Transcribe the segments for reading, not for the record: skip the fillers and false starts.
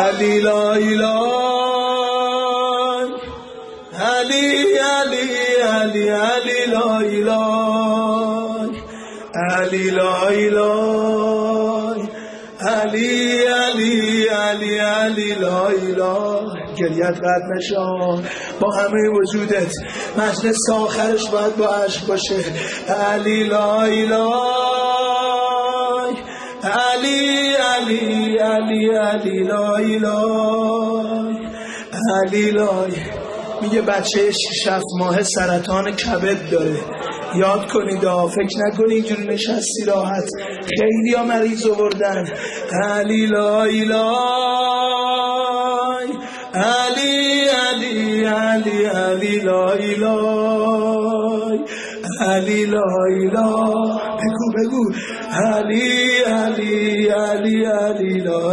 علی لا اله علی علی علی علی لا اله علی لا اله علی علی علی علی لا اله. گریت قطع نشان با همه وجودت، مجلس آخرش باید با عشق باشه. علی لا اله علی علی علی علی لا اله علی لا. میگه بچه 6-7 ماه سرطان کبد داره، یاد کنید، فکر نکنی اینجوری نشستی راحت، خیلی ها مریض آوردن. علی لا اله علی علی علی علی لا اله علی لا اله. بگو علی علی علی علی لا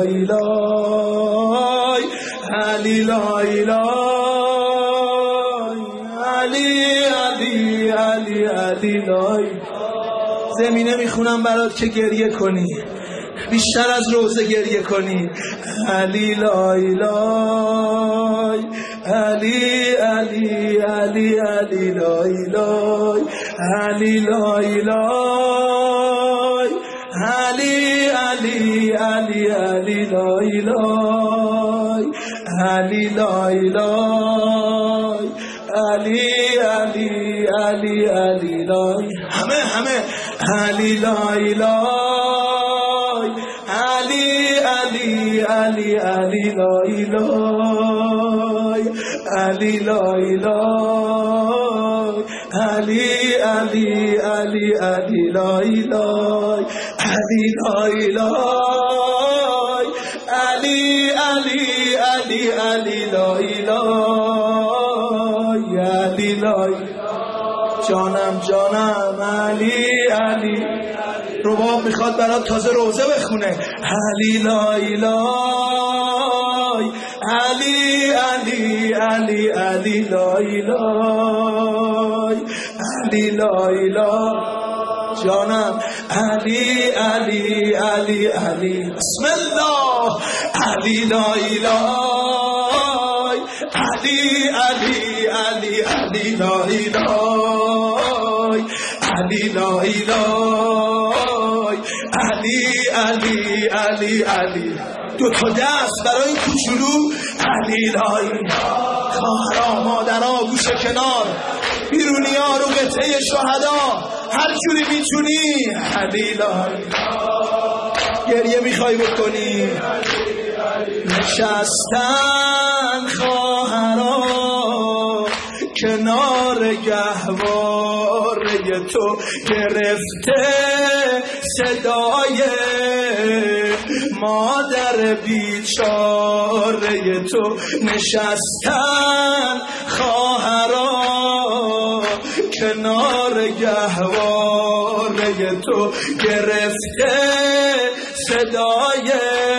اله علی لا اله علی علی علی علی لا. زمینه میخونم برات که گریه کنی، بیشتر از روزه گریه کنی. علی لا اله علی علی علی علی لا اله علی لا اله علی علی علی علی لا اله علی لا اله علی علی علی علی لا. همه علی لا اله علی علی علی علی لا اله علی لا اله علی علی علی علی لا اله علی لا اله علی علی علی علی لا اله علی لا. جانم علی علی. رباب میخواد برات تازه روزه بخونه. علی لا اله علی علی علی علی لا اله علی لا اله. جانم علی علی علی علی. بسم الله. علی لا اله علی علی علی علی لا اله علی لا اله علی علی علی علی. 2 تا دست برای این کوچولو. علی لا اله. خواهرها مادرها گوشه کنار، بیرونی ها رو قطعه شهدا، هر جوری میتونی. علی لا اله. گریه میخوای بکنی، نشستن خواهرها کنار گهواره تو، گرفته صدای مادر بیچاره تو. نشستن خواهرها کنار گهواره تو، گرفته صدای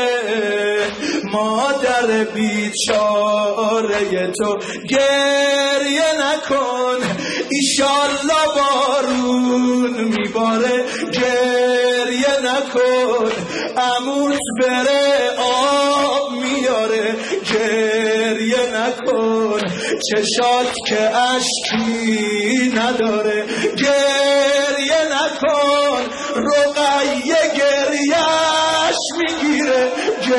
مادر بیچاره تو. گریه نکن ایشالله بارون میباره، گریه نکن عموت بره آب میاره، گریه نکن چشات که اشکی نداره، گریه نکن رقیه گریهش میگیره.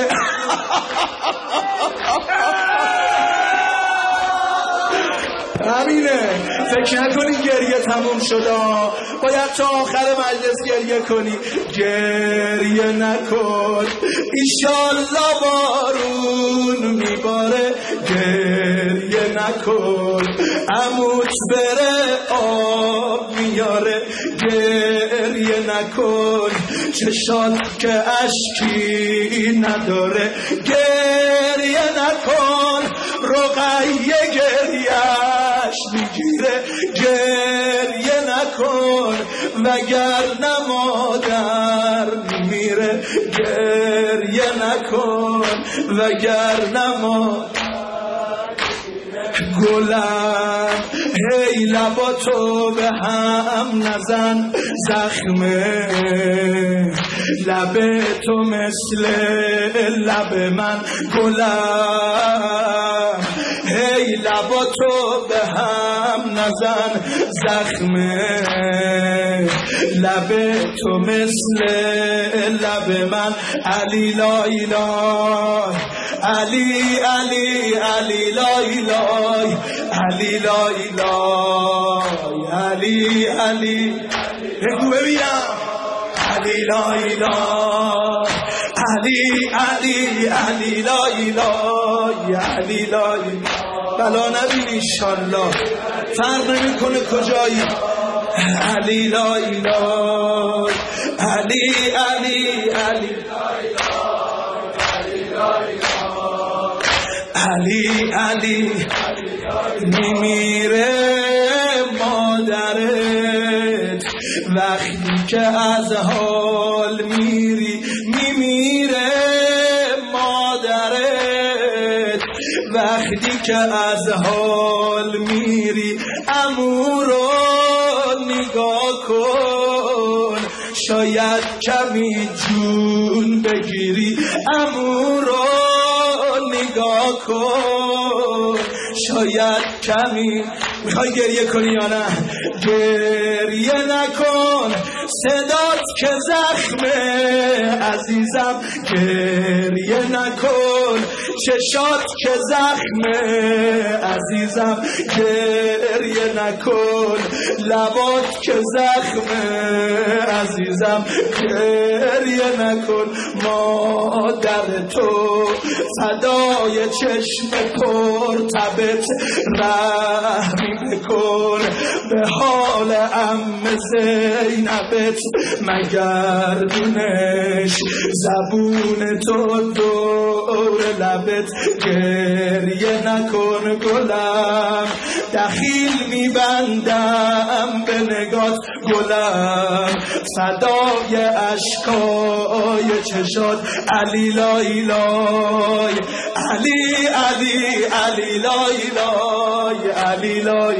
همینه. فکر نکنی گریه تموم شده، باید تا آخر مجلس گریه کنی. گریه نکن ایشالله بارون میباره، گریه نکن عموت بره آب میاره، گریه نکن چشات که اشکی نداره، گریه نکن رقیه گریهش میگیره، گریه نکن وگرنه مادر میره، گریه نکن وگرنه مادر. گلم هی لباتو به هم نزن، زخمه لب تو مثل لب من گلم، هی لبا تو به هم نزن زخمه، لب تو مثل لب من. علی لای لای علی علی علی لای لای علی لای لای علی علی بگو ببینم علی لای لای علی علی علی لای لای علی لای. بلا نبینی انشالله، فرق نمیکنه کجایی. علی لای لای علی علی علی علی علی میمیره مادرت وقتی که از حال میری، میمیره مادرت وقتی که از حال میری. عمو رو نگاه کن شاید کمی جون بگیری، عمو رو نگاه کن شاید کمی. میخوای گریه کنی یا نه؟ گریه نکن صدات که زخمه عزیزم، گریه نکن چشات که زخمه عزیزم، گریه نکن لبات که زخمه عزیزم، گریه نکن. مادر تو فدای چشم پر تبت رحمی بکن به حال عم زینبت، مگردونش زبون تو دور لبت. گریه نکن گلم دخیل میبندم به نگات گلم، فدای اشکای چشات. علی لای لای علی علی علی لای لای علی لای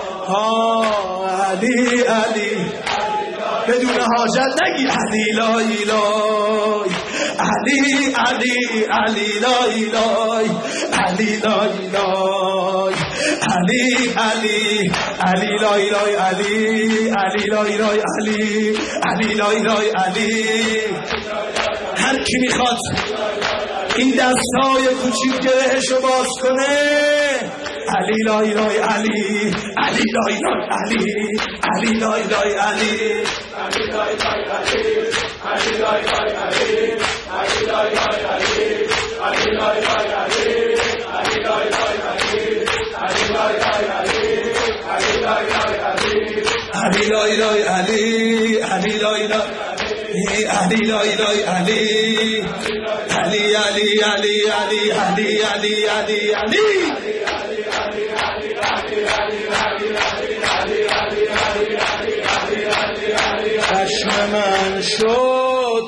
علی علی بدون حاجت نگی علی لای لای علی علی علی لای لای علی لای لای علی علی علی لای لای علی علی لای لای علی علی لای لای علی. هر کی میخواد این دستای کوچیک گرهشو باز کنه، علی لای لای علی علی لای لای علی علی لای لای علی علی لای لای علی علی لای لای علی علی لای لای علی علی لای لای علی علی لای لای علی علی لای لای علی علی لای لای علی علی لای لای علی علی لای لای علی لای لای علی علی علی علی علی علی علی علی علی. چشم من شد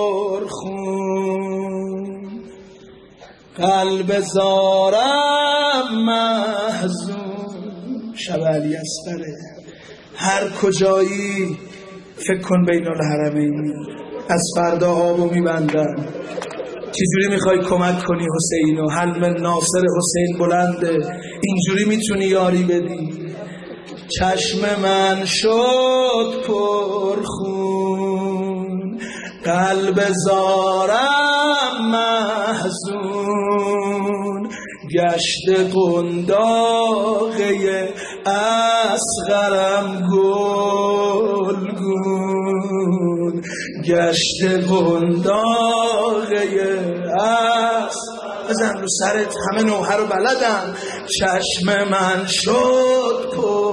پرخون، قلب زارم محزون. شب علی اصغره هر کجایی فکر کن بین الحرمین، از فردا آبو میبندن. چجوری میخوای کمک کنی حسینو؟ حلم ناصر حسین بلنده، اینجوری میتونی یاری بدی. چشم من شد پرخون، قلب زارم محزون، گشت قنداقه اصغرم گلگون، گشت قنداقه بزن رو سرت، همه نوحه رو بلدم. چشم من شد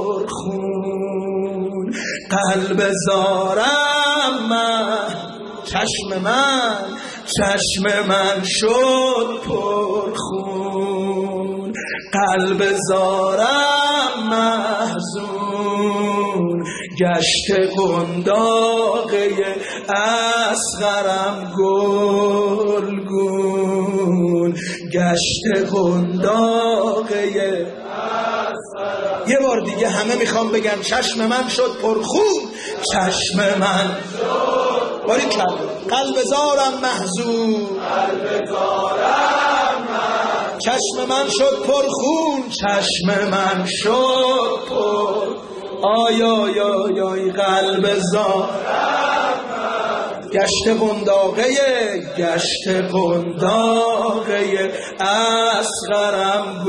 پرخون، قلب زارم چشم من شد پرخون، قلب زارم محزون، گشت قنداقه اصغرم گلگون، گشت قنداقه اصغرم. یه بار دیگه همه میخوام بگن چشم من شد پرخون، چشم من شد باری قلب زارم محزون، چشم من شد پرخون، چشم من شد پر آی آی آی آی قلب زارم گشت قنداقه اصغرم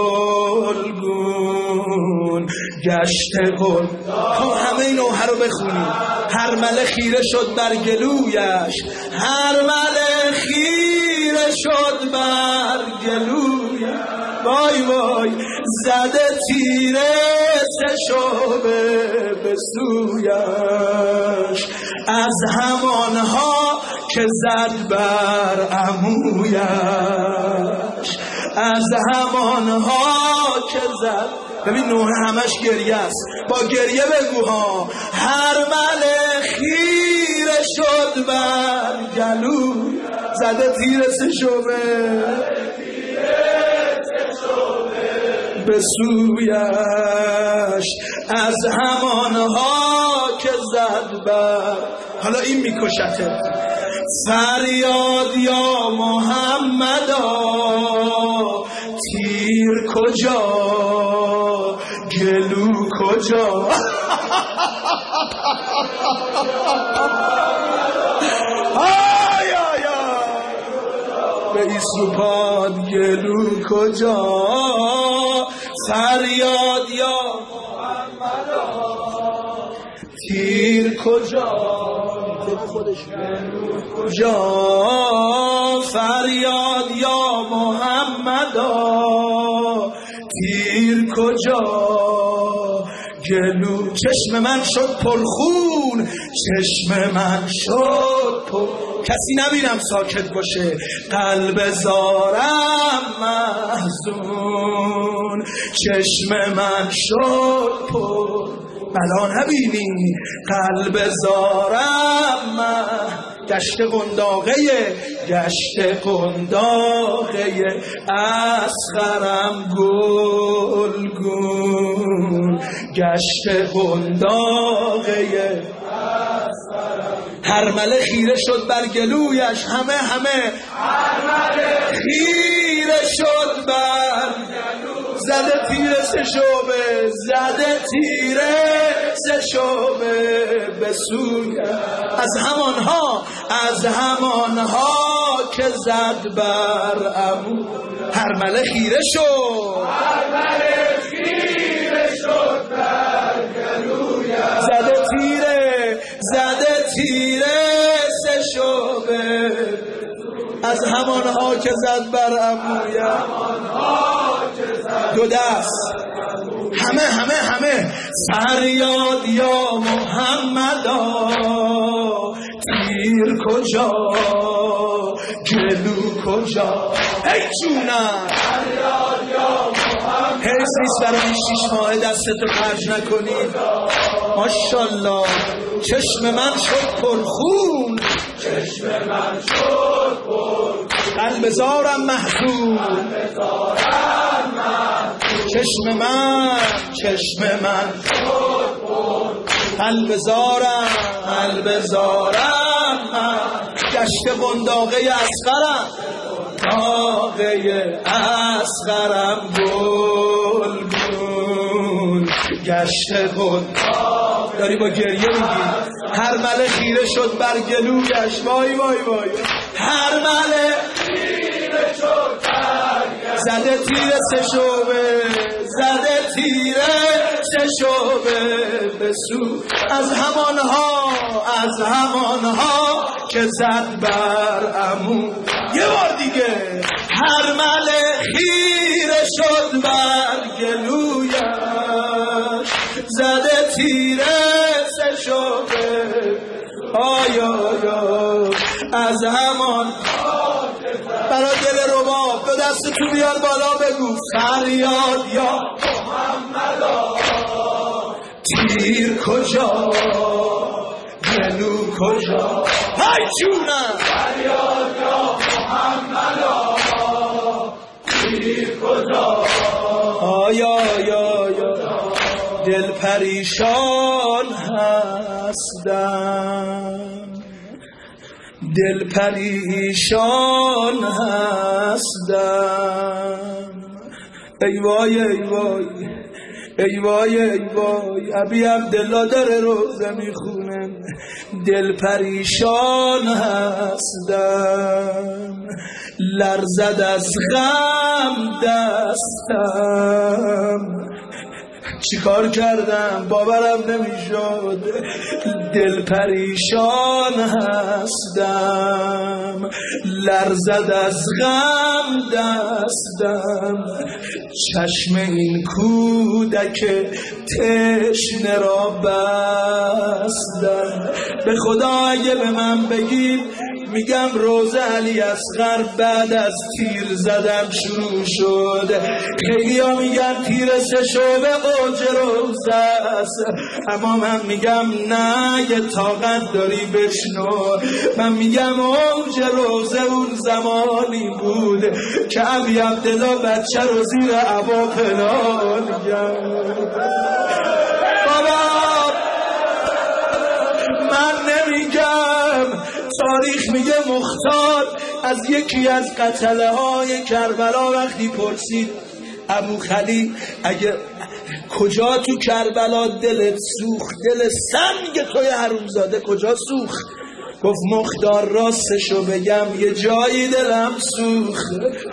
گلگون گشت قنداقه. همه این نوحه رو بخونیم. هر مله خیره شد بر گلویش، هر مله خیره شد بر گلویش، وای وای زده تیره سه شعبه به سویش، از همانها که زد بر عمویش، از همانها که زد. ببین نوحه همش گریه است، با گریه بگو ها. هر مله خیره شد بر گلو، زده تیر سه شعبه به سویش، از همانها که زد بر. حالا این میکشته. فریاد یا محمدا، تیر کجا گلو کجا؟ آی آی به ایسوپاد گلو کجا؟ فریاد یا محمدا، تیر کجا گلو کجا؟ فریاد یا محمدا، تیر کجا گلو. چشم من شد پرخون، چشم من شد پر. کسی نبینم ساکت باشه. قلب زارم محزون، چشم من شد پر. بلا نبینی قلب زارم گشت قنداقه اصغرم گلگون گشت قنداقه. هر مله خیره شد بر گلویش، همه هر مله خیره شد بر گلویش، زده تیر سه شعبه، زده تیر سه شعبه به سوی، از همانها که زد بر عمو. هر مله خیره شد بر گلویش، زده تیره سه شعبه، از همانها که زد بر عمویش. دو دست همه فریاد یا محمدا، تیر کجا گلو کجا؟ ای جونم فریاد یا محمدا. حیث نیست برای 6 ماه دستتو خرج نکنید. ماشالله. چشم من شد پرخون، قلب زارم محزون، چشم من قلب زارم گشت قنداقه اصغرم گلگون گشت قنداقه. داری با گریه میگی. هر مله خیره شد بر گلویش، وای وای وای. هر مله خیره شد بر گلویش، زده تیر سه شعبه به سو، از همانها که زد بر عمو. یه بار دیگه. هر مله خیره شد بر گلویش، زده تیر سه شعبه. آی آی آی از همان. برای دل رباب دو دستتو بیار بالا بگو فریاد یا محمدا، تیر کجا گلو کجا؟ های جونم فریاد یا محمدا، تیر کجا؟ آیا دل پریشان هستم. دل پریشان هستم. ای وای ای وای ای وای ای وای، ابی عبدالله داره روزه میخونه. دل پریشان هستم، لرزد از غم دستم. چیکار کردم باورم نمیشد. دل پریشان هستم، لرزد از غم دستم. چشم این کودک تشنه را بستم. به خدا اگه به من بگید میگم روزه علی اصغر بعد از تیر زدن شروع شد. خیلی ها میگن تیر سه‌شعبه اوج روزه است، اما من میگم نه، یه طاقت داری بشنو. من میگم اوج روزه اون زمانی بود که ابی عبدالله بچه رو زیر عبا پنهان کرد. بابا من نمیگم، تاریخ میگه مختار از یکی از قتله های کربلا وقتی پرسید ابو خلیل اگه کجا تو کربلا دلت سوخت، دل سنگ توی حرومزاده کجا سوخت؟ گفت مختار راستشو بگم یه جایی دلم سوخت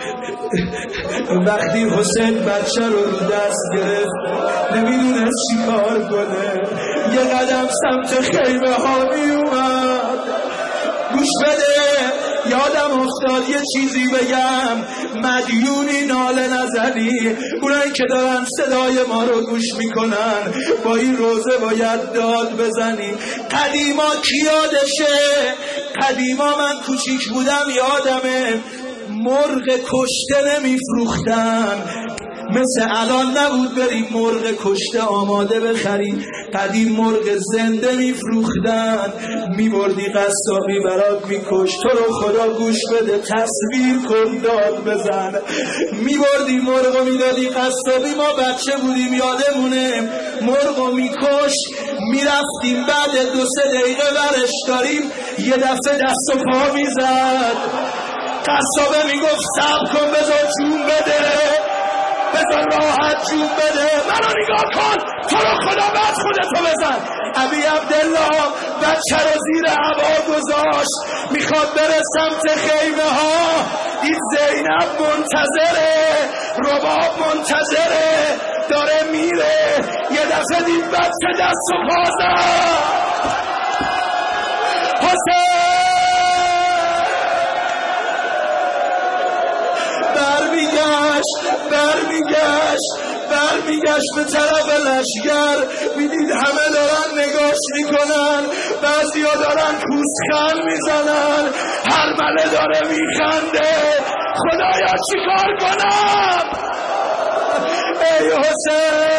وقتی حسین بچه رو دست گرفت نمیدونست چی کار کنه، یه قدم سمت خیمه ها می اومد. گوش بده یادم افتاد یه چیزی بگم، مدیونی ناله نزنی، اونایی که دارن صدای ما رو گوش میکنن با این روزه باید داد بزنی. قدیما کی یادشه؟ قدیما من کوچیک بودم یادمه مرغ کشته نمیفروختن، مثل الان نبود بریم مرغ کشته آماده بخریم. قدیم مرغ زنده میفروختن، میبردی قصابی برات میکشت. تو رو خدا گوش بده تصویر کن داد بزن. میبردی مرغ میدادی قصابی، ما بچه بودیم یادمونه، مرغ میکش میرفتیم بعد 2-3 دقیقه ورش داریم یه دفعه دست و پا میزد. قصابه میگفت صبر کن بذار جون بده، بذار راحت جون بده، منو نگاه کن، تو رو خدا بعد خودتو بزن. ابی عبدالله بچه رو زیر عبا گذاشت میخواد بره سمت خیمه ها. این زینب منتظره، رباب منتظره، داره میره. یه دفعه دید بچه دست و پا زد. حسین برمیگشت به طرف لشگر، میدید همه دارن نگاش میکنن، بعضی ها دارن پوزخند میزنن، هر مله داره میخنده. خدایا چی کار کنم؟ ای حسین